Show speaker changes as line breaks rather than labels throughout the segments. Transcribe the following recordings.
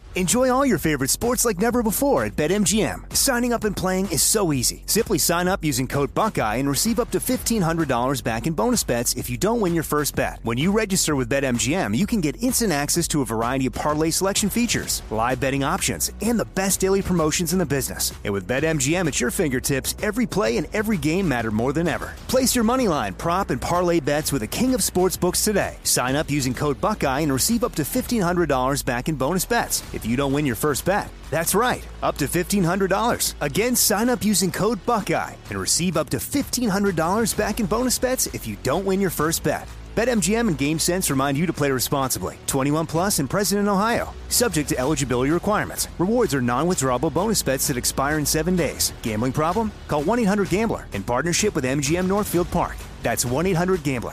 Enjoy all your favorite sports like never before at BetMGM. Signing up and playing is so easy. Simply sign up using code Buckeye and receive up to $1,500 back in bonus bets if you don't win your first bet. When you register with BetMGM, you can get instant access to a variety of parlay selection features, live betting options, and the best daily promotions in the business. And with BetMGM at your fingertips, every play and every game matter more than ever. Place your moneyline, prop, and parlay bets with the king of sportsbooks today. Sign up using code Buckeye and receive up to $1,500 back in bonus bets if you don't win your first bet. That's right, up to $1,500. Again, sign up using code Buckeye and receive up to $1,500 back in bonus bets if you don't win your first bet. BetMGM and GameSense remind you to play responsibly. 21 plus and present in Ohio. Subject to eligibility requirements. Rewards are non-withdrawable bonus bets that expire in 7 days. Gambling problem? Call 1-800-GAMBLER in partnership with MGM Northfield Park. That's 1-800-GAMBLER.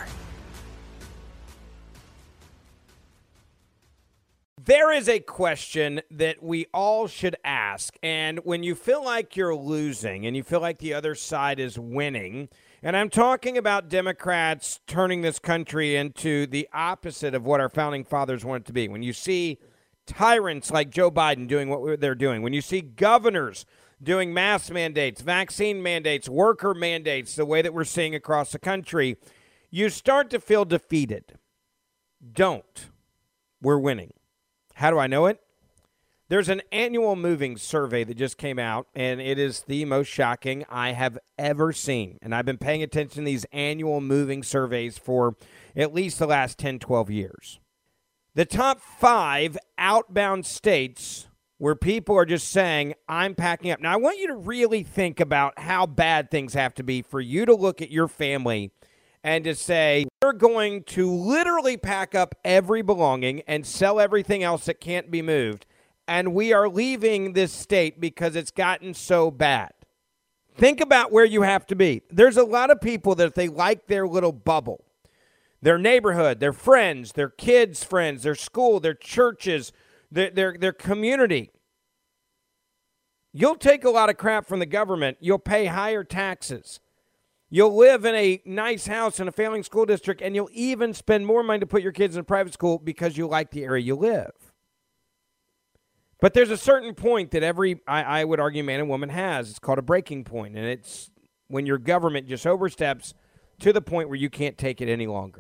There is a question that we all should ask, and when you feel like you're losing and you feel like the other side is winning, and I'm talking about Democrats turning this country into the opposite of what our founding fathers wanted it to be. When you see tyrants like Joe Biden doing what they're doing, when you see governors doing mask mandates, vaccine mandates, worker mandates, the way that we're seeing across the country, you start to feel defeated. Don't. We're winning. How do I know it? There's an annual moving survey that just came out, and it is the most shocking I have ever seen. And I've been paying attention to these annual moving surveys for at least the last 10, 12 years. The top 5 outbound states where people are just saying, I'm packing up. Now, I want you to really think about how bad things have to be for you to look at your family and to say, we're going to literally pack up every belonging and sell everything else that can't be moved, and we are leaving this state because it's gotten so bad. Think about where you have to be. There's a lot of people that if they like their little bubble, their neighborhood, their friends, their kids' friends, their school, their churches, their community, you'll take a lot of crap from the government. You'll pay higher taxes. You'll live in a nice house in a failing school district, and you'll even spend more money to put your kids in a private school because you like the area you live. But there's a certain point that I would argue, man and woman has. It's called a breaking point, and it's when your government just oversteps to the point where you can't take it any longer.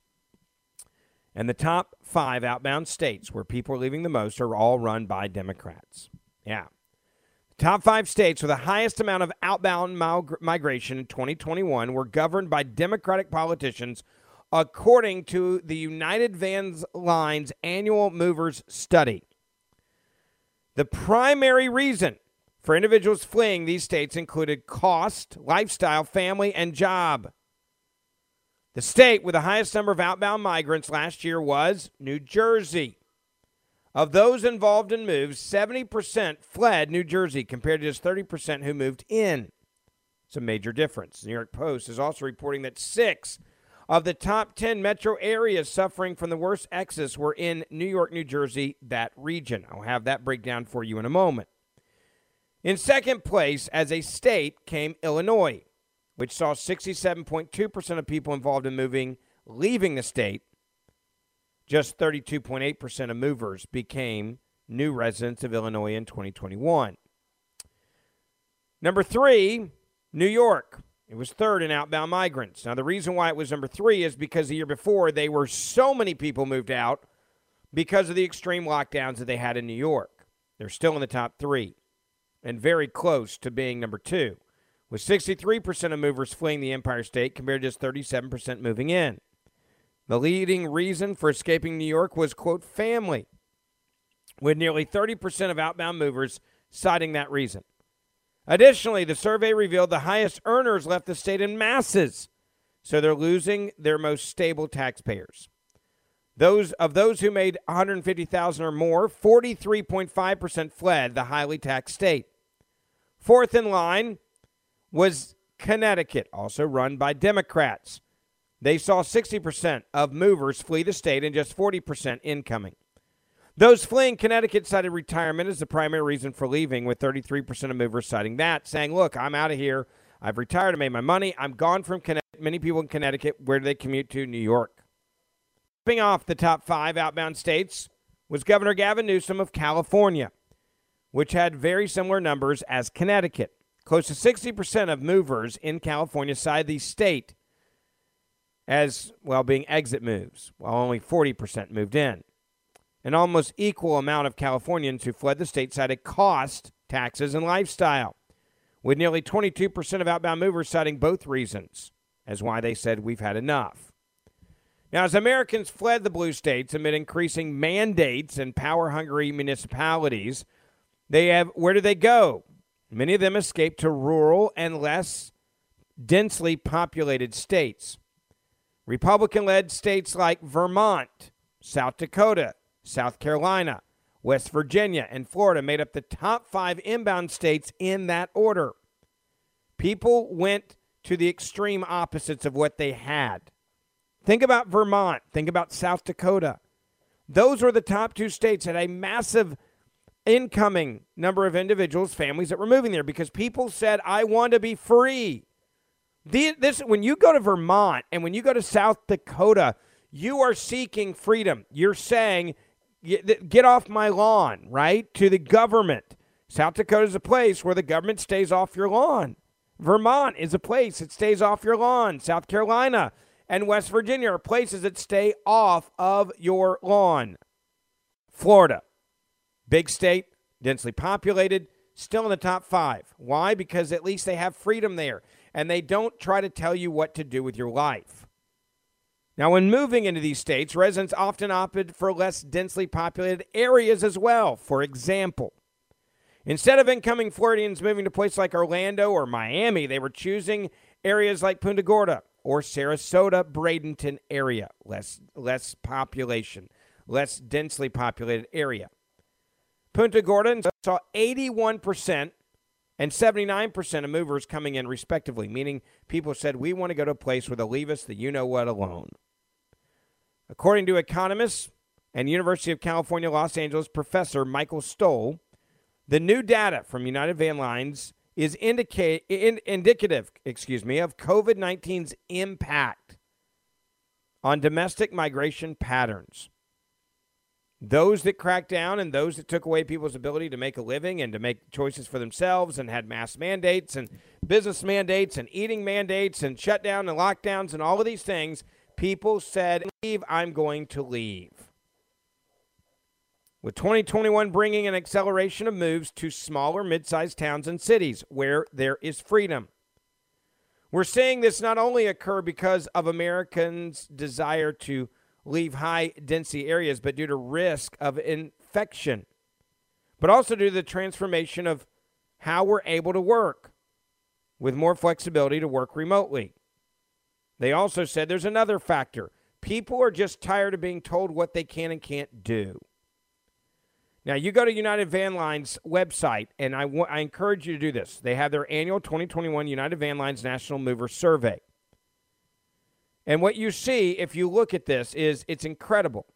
And the top 5 outbound states where people are leaving the most are all run by Democrats. Yeah. Top 5 states with the highest amount of outbound migration in 2021 were governed by Democratic politicians, according to the United Van Lines Annual Movers Study. The primary reason for individuals fleeing these states included cost, lifestyle, family, and job. The state with the highest number of outbound migrants last year was New Jersey. Of those involved in moves, 70% fled New Jersey compared to just 30% who moved in. It's a major difference. The New York Post is also reporting that 6 of the top 10 metro areas suffering from the worst exodus were in New York, New Jersey, that region. I'll have that breakdown for you in a moment. In second place as a state came Illinois, which saw 67.2% of people involved in moving leaving the state. Just 32.8% of movers became new residents of Illinois in 2021. Number 3, New York. It was third in outbound migrants. Now, the reason why it was number 3 is because the year before, they were so many people moved out because of the extreme lockdowns that they had in New York. They're still in the top 3 and very close to being number 2, with 63% of movers fleeing the Empire State compared to just 37% moving in. The leading reason for escaping New York was, quote, family, with nearly 30% of outbound movers citing that reason. Additionally, the survey revealed the highest earners left the state in masses, so they're losing their most stable taxpayers. Those who made $150,000 or more, 43.5% fled the highly taxed state. Fourth in line was Connecticut, also run by Democrats. They saw 60% of movers flee the state and just 40% incoming. Those fleeing Connecticut cited retirement as the primary reason for leaving, with 33% of movers citing that, saying, look, I'm out of here. I've retired. I made my money. I'm gone from Connecticut. Many people in Connecticut, where do they commute to? New York. Tipping off the top 5 outbound states was Governor Gavin Newsom of California, which had very similar numbers as Connecticut. Close to 60% of movers in California cited the state as, well, being exit moves, while only 40% moved in. An almost equal amount of Californians who fled the state cited cost, taxes, and lifestyle, with nearly 22% of outbound movers citing both reasons as why they said we've had enough. Now, as Americans fled the blue states amid increasing mandates and power-hungry municipalities, where do they go? Many of them escaped to rural and less densely populated states. Republican-led states like Vermont, South Dakota, South Carolina, West Virginia, and Florida made up the top 5 inbound states in that order. People went to the extreme opposites of what they had. Think about Vermont. Think about South Dakota. Those were the top 2 states that had a massive incoming number of individuals, families that were moving there because people said, I want to be free. When you go to Vermont and when you go to South Dakota, you are seeking freedom. You're saying, get off my lawn, right? To the government. South Dakota is a place where the government stays off your lawn. Vermont is a place that stays off your lawn. South Carolina and West Virginia are places that stay off of your lawn. Florida, big state, densely populated, still in the top 5. Why? Because at least they have freedom there, and they don't try to tell you what to do with your life. Now, when moving into these states, residents often opted for less densely populated areas as well. For example, instead of incoming Floridians moving to places like Orlando or Miami, they were choosing areas like Punta Gorda or Sarasota, Bradenton area, less population, less densely populated area. Punta Gorda saw 81% and 79% of movers coming in respectively, meaning people said, we want to go to a place where they'll leave us the you-know-what alone. According to economists and University of California, Los Angeles professor Michael Stoll, the new data from United Van Lines is indicative of COVID-19's impact on domestic migration patterns. Those that cracked down and those that took away people's ability to make a living and to make choices for themselves and had mask mandates and business mandates and eating mandates and shutdown and lockdowns and all of these things, people said, leave, I'm going to leave. With 2021 bringing an acceleration of moves to smaller, mid-sized towns and cities where there is freedom. We're seeing this not only occur because of Americans' desire to leave high-density areas, but due to risk of infection, but also due to the transformation of how we're able to work with more flexibility to work remotely. They also said there's another factor. People are just tired of being told what they can and can't do. Now, you go to United Van Lines website, and I encourage you to do this. They have their annual 2021 United Van Lines National Mover Survey. And what you see, if you look at this, is it's incredible.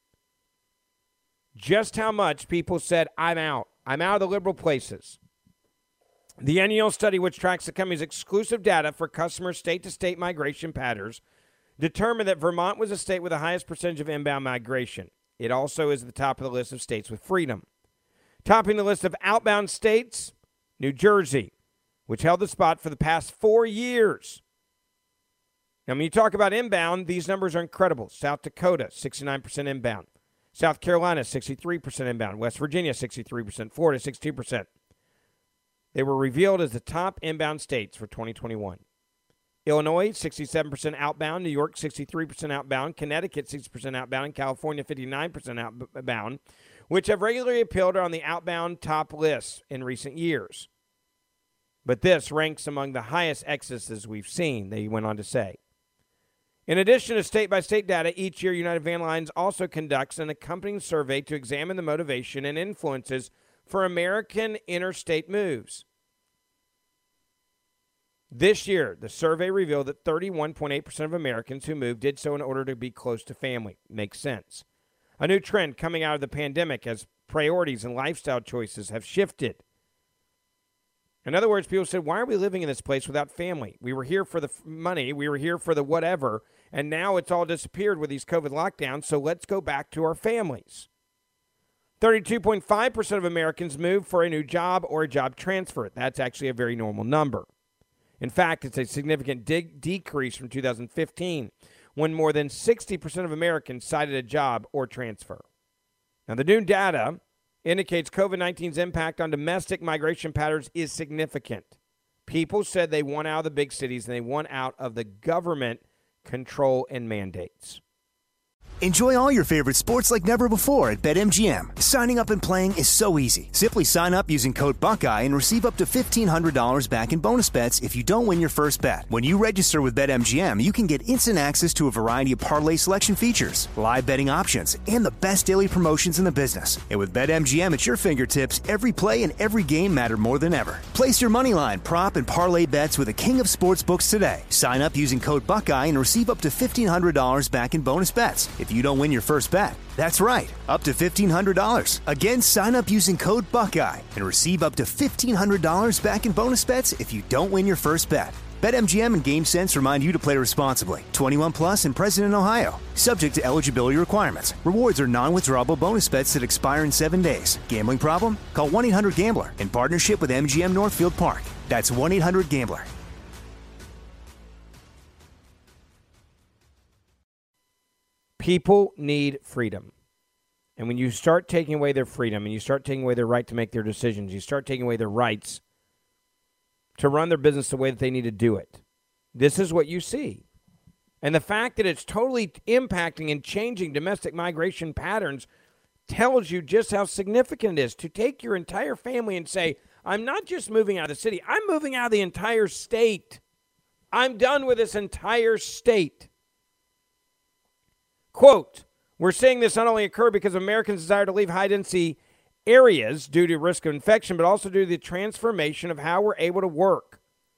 Just how much people said, I'm out. I'm out of the liberal places. The annual study, which tracks the company's exclusive data for customer state-to-state migration patterns, determined that Vermont was the state with the highest percentage of inbound migration. It also is at the top of the list of states with freedom. Topping the list of outbound states, New Jersey, which held the spot for the past 4 years. Now, when you talk about inbound, these numbers are incredible. South Dakota, 69% inbound. South Carolina, 63% inbound. West Virginia, 63%. Florida, 62%. They were revealed as the top inbound states for 2021. Illinois, 67% outbound. New York, 63% outbound. Connecticut, 60% outbound. And California, 59% outbound, which have regularly appeared on the outbound top lists in recent years. But this ranks among the highest excesses we've seen, they went on to say. In addition to state-by-state data, each year United Van Lines also conducts an accompanying survey to examine the motivation and influences for American interstate moves. This year, the survey revealed that 31.8% of Americans who moved did so in order to be close to family. Makes sense. A new trend coming out of the pandemic as priorities and lifestyle choices have shifted. In other words, people said, why are we living in this place without family? We were here for the money. We were here for the whatever. And now it's all disappeared with these COVID lockdowns. So let's go back to our families. 32.5% of Americans move for a new job or a job transfer. That's actually a very normal number. In fact, it's a significant decrease from 2015, when more than 60% of Americans cited a job or transfer. Now, the new data indicates COVID-19's impact on domestic migration patterns is significant. People said they want out of the big cities and they want out of the government control and mandates.
Enjoy all your favorite sports like never before at BetMGM. Signing up and playing is so easy. Simply sign up using code Buckeye and receive up to $1,500 back in bonus bets if you don't win your first bet. When you register with BetMGM, you can get instant access to a variety of parlay selection features, live betting options, and the best daily promotions in the business. And with BetMGM at your fingertips, every play and every game matter more than ever. Place your moneyline, prop, and parlay bets with the king of sportsbooks today. Sign up using code Buckeye and receive up to $1,500 back in bonus bets if you don't win your first bet. That's right, up to $1,500. Again, sign up using code Buckeye and receive up to $1,500 back in bonus bets if you don't win your first bet. BetMGM and GameSense remind you to play responsibly. 21 plus and present in Ohio. Subject to eligibility requirements. Rewards are non-withdrawable bonus bets that expire in 7 days. Gambling problem? Call 1-800-GAMBLER in partnership with MGM Northfield Park. That's 1-800-GAMBLER.
People need freedom. And when you start taking away their freedom and you start taking away their right to make their decisions, you start taking away their rights to run their business the way that they need to do it. This is what you see. And the fact that it's totally impacting and changing domestic migration patterns tells you just how significant it is to take your entire family and say, I'm not just moving out of the city, I'm moving out of the entire state. I'm done with this entire state. Quote, we're seeing this not only occur because of Americans' desire to leave high-density areas due to risk of infection, but also due to the transformation of how we're able to work.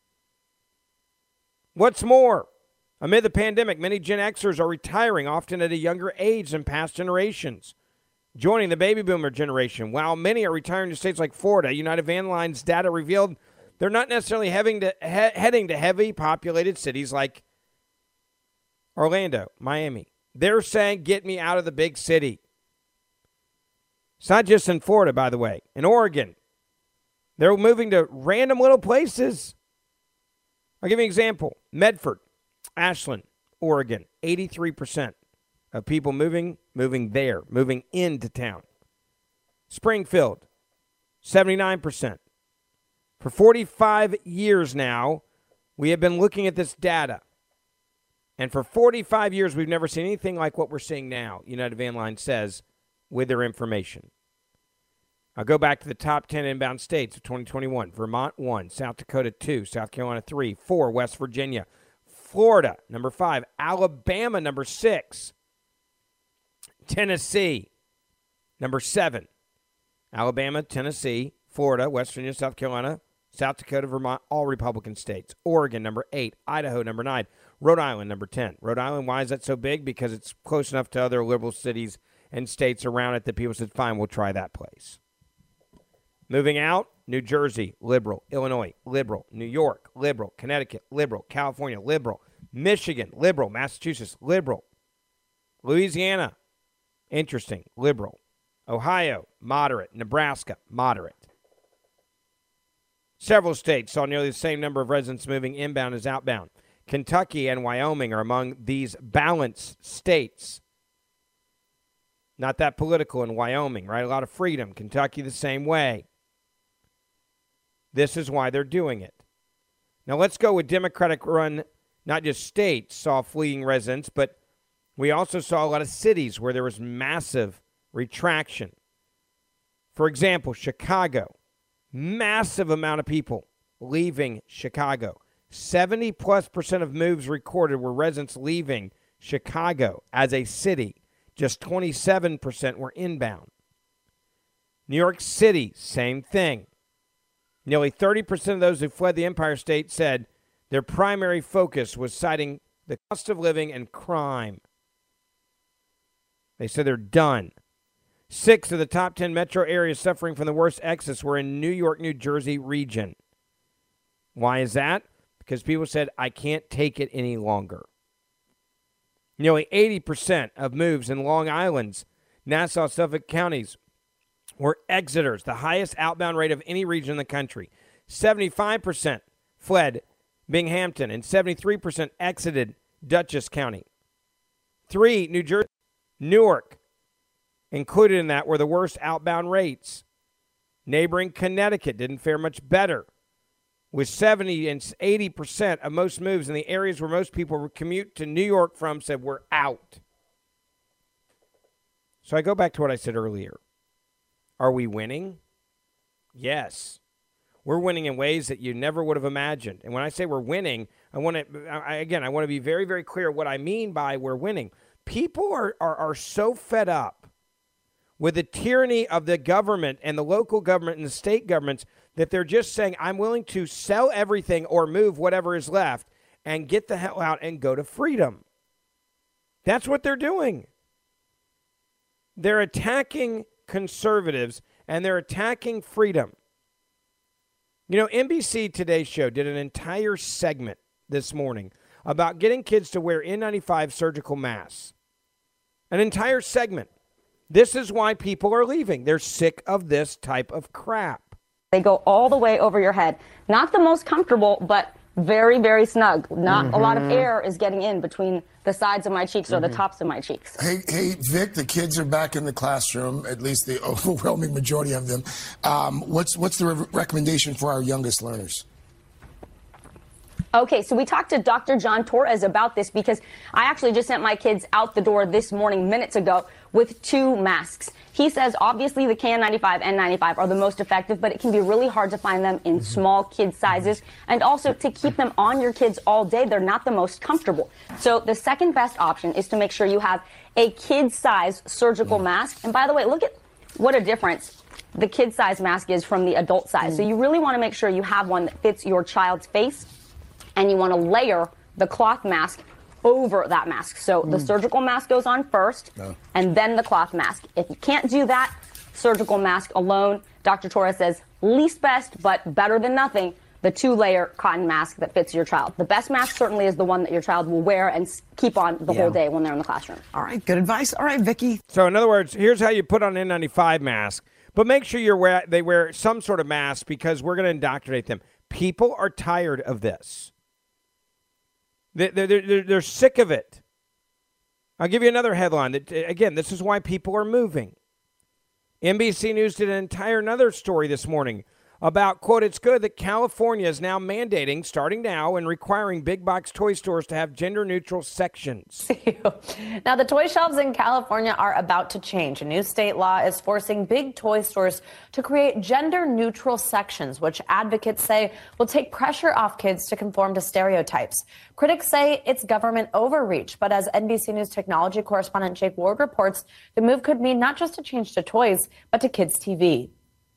What's more, amid the pandemic, many Gen Xers are retiring, often at a younger age than past generations, joining the baby boomer generation. While many are retiring to states like Florida, United Van Line's data revealed they're not necessarily heading to heavy populated cities like Orlando, Miami. They're saying, get me out of the big city. It's not just in Florida, by the way. In Oregon, they're moving to random little places. I'll give you an example. Medford, Ashland, Oregon, 83% of people moving there, moving into town. Springfield, 79%. For 45 years now, we have been looking at this data. And for 45 years, we've never seen anything like what we're seeing now, United Van Line says, with their information. I'll go back to the top 10 inbound states of 2021. Vermont 1, South Dakota 2, South Carolina 3, 4, West Virginia, Florida, number 5, Alabama, number 6, Tennessee, number 7. Alabama, Tennessee, Florida, West Virginia, South Carolina, South Dakota, Vermont, all Republican states. Oregon, number 8, Idaho, number 9. Rhode Island, number 10. Rhode Island, why is that so big? Because it's close enough to other liberal cities and states around it that people said, fine, we'll try that place. Moving out, New Jersey, liberal. Illinois, liberal. New York, liberal. Connecticut, liberal. California, liberal. Michigan, liberal. Massachusetts, liberal. Louisiana, interesting, liberal. Ohio, moderate. Nebraska, moderate. Several states saw nearly the same number of residents moving inbound as outbound. Kentucky and Wyoming are among these balanced states. Not that political in Wyoming, right? A lot of freedom. Kentucky the same way. This is why they're doing it. Now let's go with Democratic-run, not just states saw fleeing residents, but we also saw a lot of cities where there was massive retraction. For example, Chicago. Massive amount of people leaving Chicago. 70+% of moves recorded were residents leaving Chicago as a city. Just 27% were inbound. New York City, same thing. Nearly 30% of those who fled the Empire State said their primary focus was citing the cost of living and crime. They said they're done. 6 of the top 10 metro areas suffering from the worst exodus were in New York, New Jersey region. Why is that? Because people said, I can't take it any longer. Nearly 80% of moves in Long Island's Nassau, Suffolk counties were exiters, the highest outbound rate of any region in the country. 75% fled Binghamton and 73% exited Dutchess County. 3, New Jersey, Newark, included in that, were the worst outbound rates. Neighboring Connecticut didn't fare much better, with 70 and 80% of most moves in the areas where most people would commute to New York from said we're out. So I go back to what I said earlier. Are we winning? Yes. We're winning in ways that you never would have imagined. And when I say we're winning, I want to be very, very clear what I mean by we're winning. People are so fed up with the tyranny of the government and the local government and the state governments that they're just saying, I'm willing to sell everything or move whatever is left and get the hell out and go to freedom. That's what they're doing. They're attacking conservatives and they're attacking freedom. You know, NBC Today's Show did an entire segment this morning about getting kids to wear N95 surgical masks. An entire segment. This is why people are leaving. They're sick of this type of crap.
They go all the way over your head. Not the most comfortable, but very, very snug. Not a lot of air is getting in between the sides of my cheeks or the tops of my cheeks.
Hey, Vic, the kids are back in the classroom, at least the overwhelming majority of them. What's the recommendation for our youngest learners?
Okay, so we talked to Dr. John Torres about this because I actually just sent my kids out the door this morning, minutes ago, with 2 masks. He says, obviously, the KN95 and N95 are the most effective, but it can be really hard to find them in small kid sizes. And also, to keep them on your kids all day, they're not the most comfortable. So the second best option is to make sure you have a kid-size surgical mask. And by the way, look at what a difference the kid-size mask is from the adult size. So you really want to make sure you have one that fits your child's face. And you want to layer the cloth mask over that mask. So the surgical mask goes on first, and then the cloth mask. If you can't do that, surgical mask alone, Dr. Torres says, least best, but better than nothing, the 2-layer cotton mask that fits your child. The best mask certainly is the one that your child will wear and keep on the whole day when they're in the classroom.
All right, good advice. All right, Vicki.
So in other words, here's how you put on an N95 mask, but make sure they wear some sort of mask because we're going to indoctrinate them. People are tired of this. They're sick of it. I'll give you another headline. Again, this is why people are moving. NBC News did another story this morning about, quote, it's good that California is now mandating, starting now, and requiring big box toy stores to have gender-neutral sections.
Now, the toy shelves in California are about to change. A new state law is forcing big toy stores to create gender-neutral sections, which advocates say will take pressure off kids to conform to stereotypes. Critics say it's government overreach, but as NBC News technology correspondent Jake Ward reports, the move could mean not just a change to toys, but to kids' TV.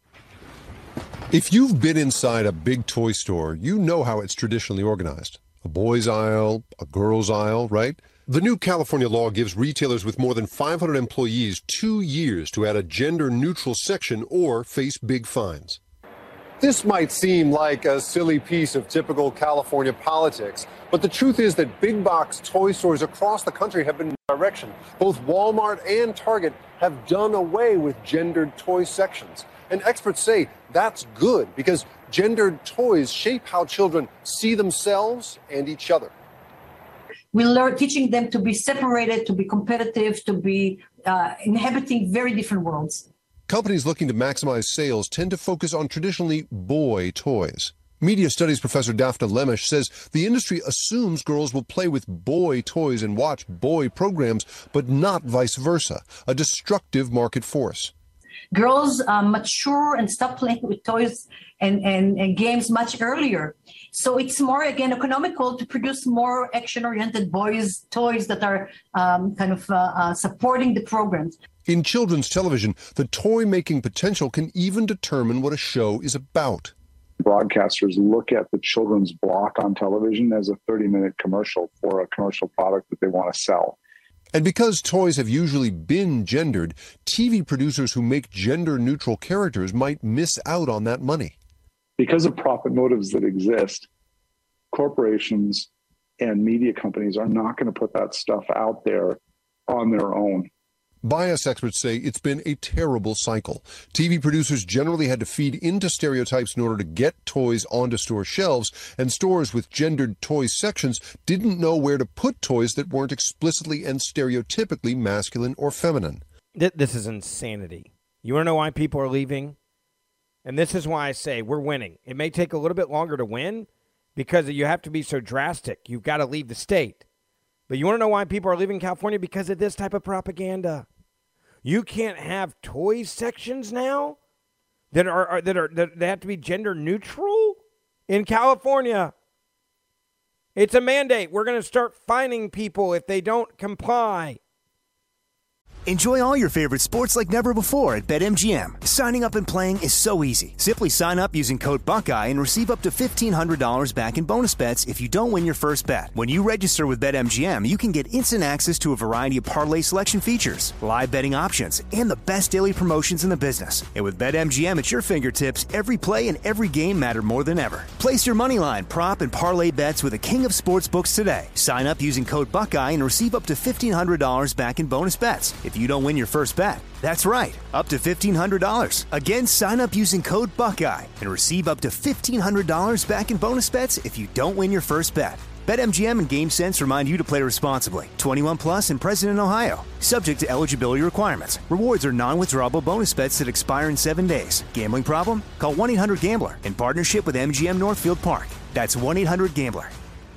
If you've been inside a big toy store, you know how it's traditionally organized. A boys' aisle, a girls' aisle, right? The new California law gives retailers with more than 500 employees 2 years to add a gender-neutral section or face big fines. This might seem like a silly piece of typical California politics, but the truth is that big box toy stores across the country have been in direction. Both Walmart and Target have done away with gendered toy sections. And experts say that's good because gendered toys shape how children see themselves and each other.
We learn teaching them to be separated, to be competitive, to be inhabiting very different worlds.
Companies looking to maximize sales tend to focus on traditionally boy toys. Media studies professor Daphne Lemish says the industry assumes girls will play with boy toys and watch boy programs, but not vice versa, a destructive market force.
Girls mature and stop playing with toys and games much earlier. So it's more, again, economical to produce more action-oriented boys' toys that are supporting the programs.
In children's television, the toy-making potential can even determine what a show is about.
Broadcasters look at the children's block on television as a 30-minute commercial for a commercial product that they want to sell.
And because toys have usually been gendered, TV producers who make gender-neutral characters might miss out on that money.
Because of profit motives that exist, corporations and media companies are not going to put that stuff out there on their own.
Bias experts say it's been a terrible cycle. TV producers generally had to feed into stereotypes in order to get toys onto store shelves, and stores with gendered toy sections didn't know where to put toys that weren't explicitly and stereotypically masculine or feminine.
This is insanity. You want to know why people are leaving? And this is why I say we're winning. It may take a little bit longer to win because you have to be so drastic. You've got to leave the state. But you want to know why people are leaving California? Because of this type of propaganda. You can't have toy sections now that they have to be gender neutral in California. It's a mandate. We're going to start fining people if they don't comply.
Enjoy all your favorite sports like never before at BetMGM. Signing up and playing is so easy. Simply sign up using code Buckeye and receive up to $1,500 back in bonus bets if you don't win your first bet. When you register with BetMGM, you can get instant access to a variety of parlay selection features, live betting options, and the best daily promotions in the business. And with BetMGM at your fingertips, every play and every game matter more than ever. Place your moneyline, prop, and parlay bets with the king of sportsbooks today. Sign up using code Buckeye and receive up to $1,500 back in bonus bets if you don't win your first bet. That's right, up to $1,500. Again, sign up using code Buckeye and receive up to $1,500 back in bonus bets if you don't win your first bet. BetMGM and GameSense remind you to play responsibly. 21 plus and present in Ohio. Subject to eligibility requirements. Rewards are non-withdrawable bonus bets that expire in 7 days. Gambling problem? Call 1-800-GAMBLER in partnership with MGM Northfield Park. That's 1-800-GAMBLER.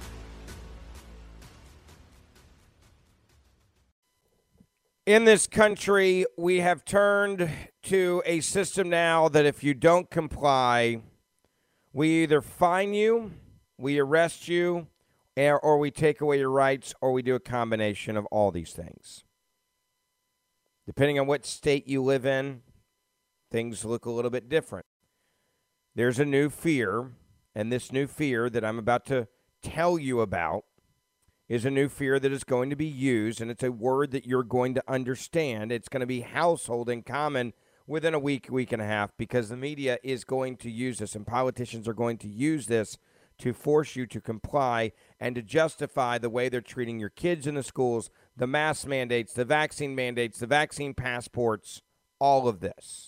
In this country, we have turned to a system now that if you don't comply, we either fine you, we arrest you, or we take away your rights, or we do a combination of all these things. Depending on what state you live in, things look a little bit different. There's a new fear, and this new fear that I'm about to tell you about is a new fear that is going to be used, and it's a word that you're going to understand. It's going to be household and common within a week, week and a half, because the media is going to use this, and politicians are going to use this to force you to comply and to justify the way they're treating your kids in the schools, the mask mandates, the vaccine passports, all of this.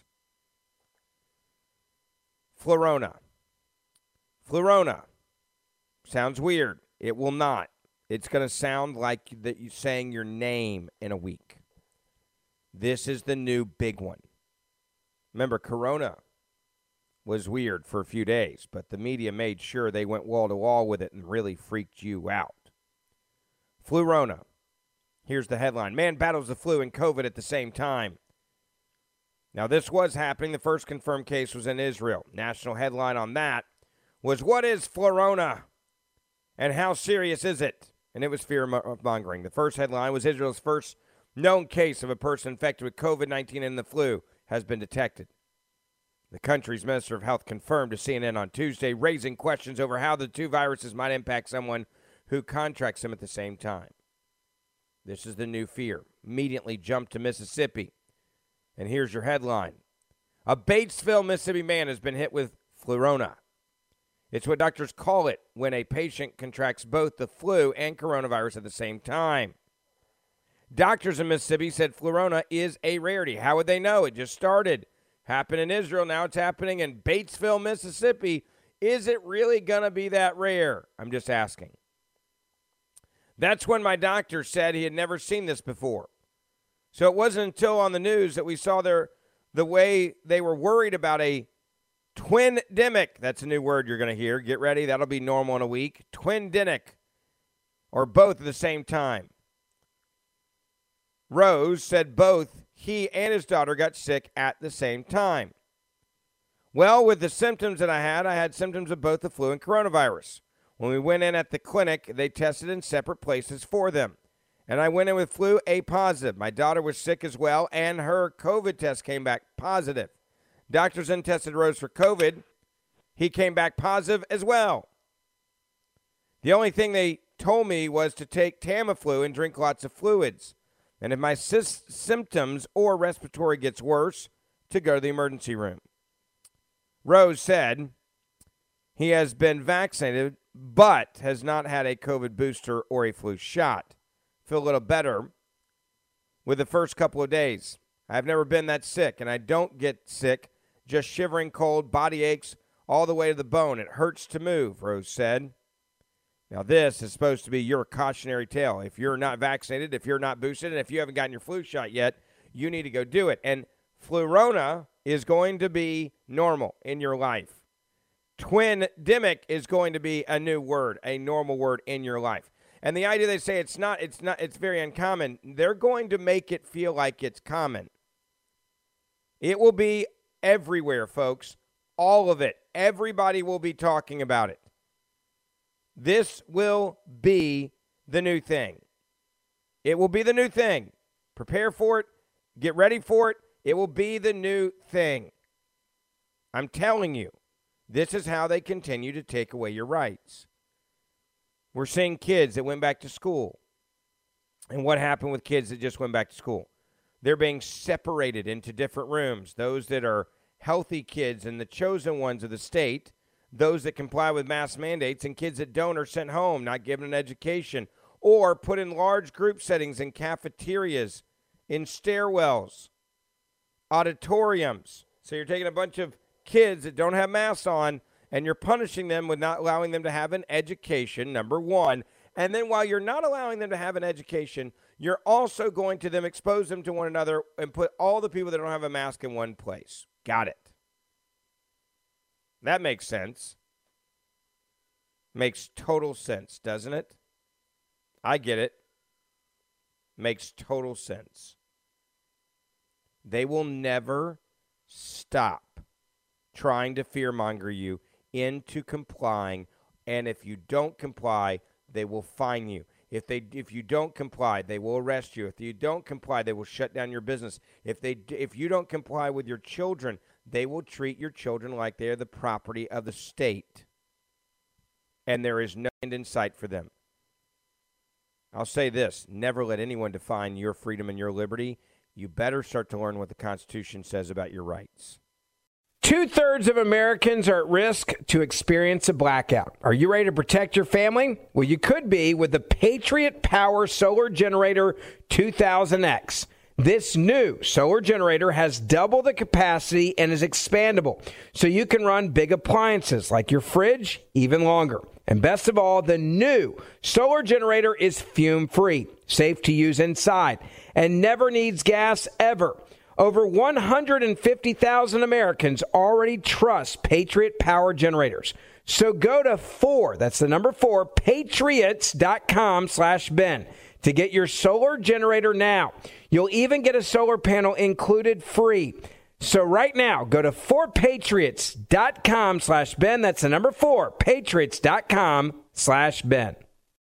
Flurona. Flurona. Sounds weird. It will not. It's going to sound like that you're saying your name in a week. This is the new big one. Remember, Corona was weird for a few days, but the media made sure they went wall to wall with it and really freaked you out. Flurona. Here's the headline. Man battles the flu and COVID at the same time. Now, this was happening. The first confirmed case was in Israel. National headline on that was, what is Flurona and how serious is it? And it was fear-mongering. The first headline was Israel's first known case of a person infected with COVID-19 and the flu has been detected. The country's Minister of Health confirmed to CNN on Tuesday, raising questions over how the two viruses might impact someone who contracts them at the same time. This is the new fear. Immediately jumped to Mississippi. And here's your headline. A Batesville, Mississippi man has been hit with Flurona. It's what doctors call it when a patient contracts both the flu and coronavirus at the same time. Doctors in Mississippi said Flurona is a rarity. How would they know? It just started. Happened in Israel. Now it's happening in Batesville, Mississippi. Is it really going to be that rare? I'm just asking. That's when my doctor said he had never seen this before. So it wasn't until on the news that we saw the way they were worried about a twin-demic. That's a new word you're going to hear. Get ready. That'll be normal in a week. Twin-demic, or both at the same time. Rose said both he and his daughter got sick at the same time. Well, with the symptoms that I had symptoms of both the flu and coronavirus. When we went in at the clinic, they tested in separate places for them. And I went in with flu A positive. My daughter was sick as well, and her COVID test came back positive. Doctors then tested Rose for COVID. He came back positive as well. The only thing they told me was to take Tamiflu and drink lots of fluids. And if my symptoms or respiratory gets worse, to go to the emergency room. Rose said he has been vaccinated, but has not had a COVID booster or a flu shot. Feel a little better. with the first couple of days. I've never been that sick, and I don't get sick, just shivering cold, body aches all the way to the bone. It hurts to move, Rose said. Now, this is supposed to be your cautionary tale. If you're not vaccinated, if you're not boosted, and if you haven't gotten your flu shot yet, you need to go do it. And Flurona is going to be normal in your life. Twindemic is going to be a new word, a normal word in your life. And the idea they say it's very uncommon, they're going to make it feel like it's common. It will be everywhere, folks. All of it. Everybody will be talking about it. This will be the new thing. It will be the new thing. Prepare for it. Get ready for it. It will be the new thing. I'm telling you, this is how they continue to take away your rights. We're seeing kids that went back to school. And what happened with kids that just went back to school? They're being separated into different rooms. Those that are healthy kids and the chosen ones of the state, those that comply with mask mandates, and kids that don't are sent home, not given an education, or put in large group settings in cafeterias, in stairwells, auditoriums. So you're taking a bunch of kids that don't have masks on, and you're punishing them with not allowing them to have an education, number one. And then while you're not allowing them to have an education, you're also going to them expose them to one another and put all the people that don't have a mask in one place. Got it. That makes sense. Makes total sense, doesn't it? I get it. Makes total sense. They will never stop trying to fearmonger you into complying, and if you don't comply, they will fine you. If you don't comply, they will arrest you. If you don't comply, they will shut down your business. If you don't comply with your children, they will treat your children like they are the property of the state, and there is no end in sight for them. I'll say this: never let anyone define your freedom and your liberty. You better start to learn what the Constitution says about your rights. 2/3 of Americans are at risk to experience a blackout. Are you ready to protect your family? Well, you could be with the Patriot Power Solar Generator 2000X. This new solar generator has double the capacity and is expandable, so you can run big appliances like your fridge even longer. And best of all, the new solar generator is fume-free, safe to use inside, and never needs gas ever. Over 150,000 Americans already trust Patriot Power Generators. So go to 4, that's the number 4, patriots.com/Ben to get your solar generator now. You'll even get a solar panel included free. So right now, go to 4patriots.com/Ben. That's the number 4, patriots.com/Ben.